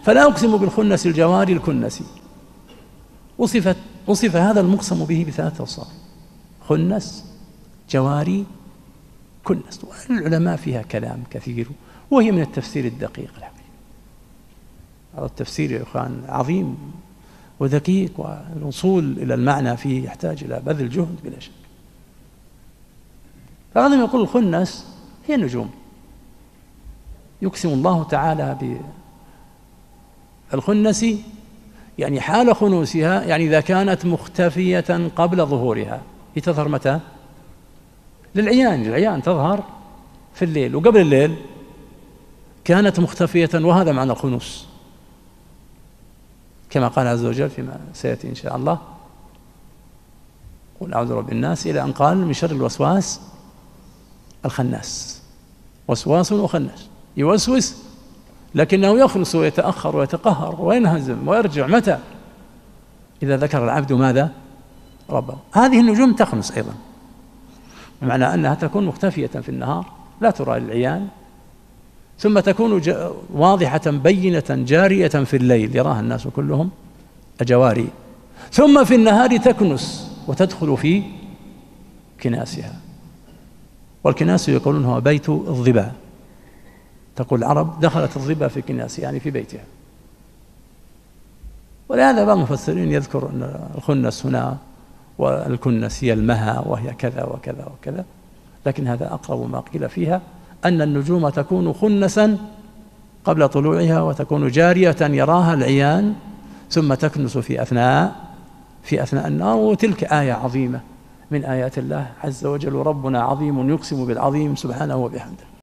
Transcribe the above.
فلا أقسم بالخنس الجوار الكنس. وصف هذا المقسم به بثلاثة أوصاف: خنس، جواري، كنس. والعلماء فيها كلام كثير، وهي من التفسير الدقيق الحقيقي. هذا التفسير يا إخوان عظيم ودقيق، والوصول إلى المعنى فيه يحتاج إلى بذل جهد بلا شك. فهذا يقول الخنس هي النجوم. يقسم الله تعالى بالخنس يعني حال خنوسها، يعني إذا كانت مختفية قبل ظهورها. هي تظهر متى؟ للعيان تظهر في الليل، وقبل الليل كانت مختفية، وهذا معنى الخنوس كما قال عز وجل فيما سيأتي إن شاء الله: قل أعوذ برب الناس، إلى أن قال من شر الوسواس الخناس. وسواس وخناس، يوسوس لكنه يخلص ويتأخر ويتقهر وينهزم ويرجع متى؟ إذا ذكر العبد ماذا؟ ربه. هذه النجوم تخنس أيضا، بمعنى أنها تكون مختفية في النهار لا ترى للعيان، ثم تكون واضحة بينة جارية في الليل يراها الناس كلهم أجواري، ثم في النهار تكنس وتدخل في كناسها. والكناس يقولون هو بيت الظبا. تقول العرب دخلت الظبا في كناسها، يعني في بيتها. ولهذا بعض المفسرين يذكر أن الخنس هنا والكنس هي المها، وهي كذا وكذا وكذا، لكن هذا أقرب ما قيل فيها، أن النجوم تكون خنسا قبل طلوعها، وتكون جارية يراها العيان، ثم تكنس في أثناء النهار. وتلك آية عظيمة من آيات الله عز وجل. ربنا عظيم يقسم بالعظيم سبحانه وبحمده.